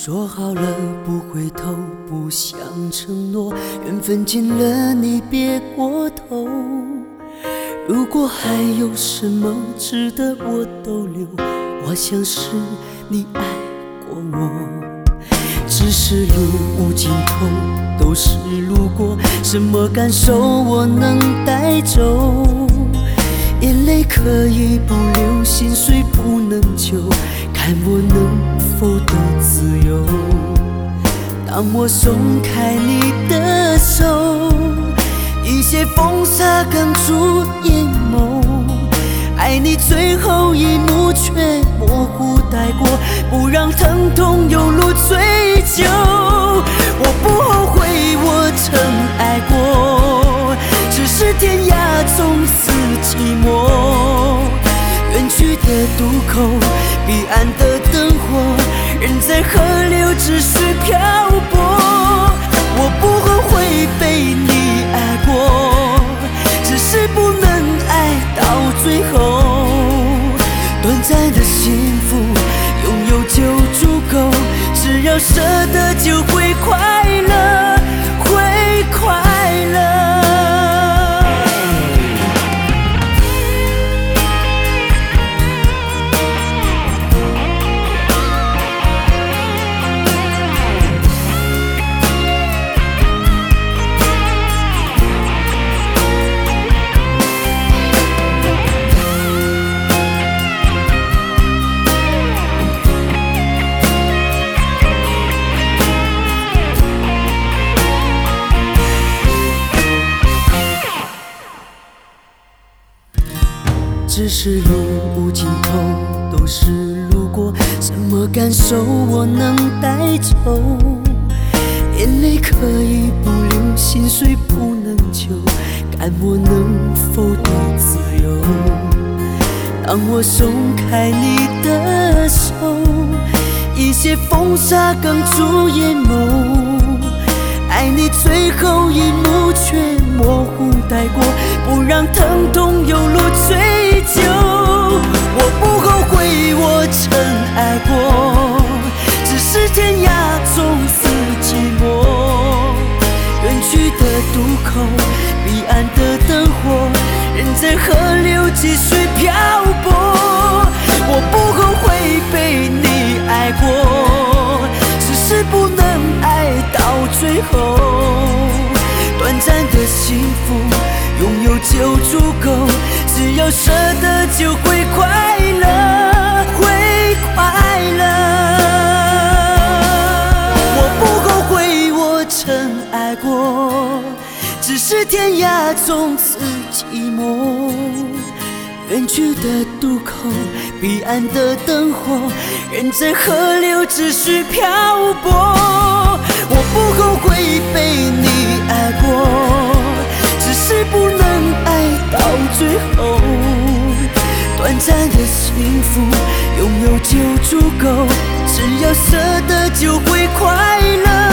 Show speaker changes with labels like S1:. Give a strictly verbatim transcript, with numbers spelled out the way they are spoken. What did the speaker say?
S1: 说好了不回头，不想承诺，缘分尽了你别过头。如果还有什么值得我逗留，我想是你爱过我。只是路无尽头，都是路过，什么感受我能带走？眼泪可以不流，心碎不能救，看我能否得自由。当我松开你的手，一些风沙哽住眼眸，爱你最后一幕却模糊带过，不让疼痛有路追究。我不后悔我曾爱过，只是天涯总是寂寞。远去的渡口，彼岸的灯火，人在河流只需漂泊。我不后悔被你爱过，只是不能爱到最后。短暂的幸福拥有就足够，只要舍得就会快乐，会快乐。只是路无尽头，都是路过，什么感受我能带走？眼泪可以不流，心碎不能救，看我能否得自由。当我松开你的手，一些风沙哽住眼眸，爱你最后一幕却模糊带过，不让疼痛有路追究。我不后悔我曾爱过，只是天涯总是寂寞。远去的渡口，彼岸的灯火，人在河流继续漂泊。我不后悔被你爱过，只是不能爱到最后。短暂的幸福拥有就足够，只要舍得就会快乐，会快乐。我不后悔我曾爱过，只是天涯总是寂寞。远去的渡口，彼岸的灯火，人在河流只需漂泊。我不后悔被你爱过，只是不能爱到最后。短暂的幸福拥有就足够，只要舍得就会快乐。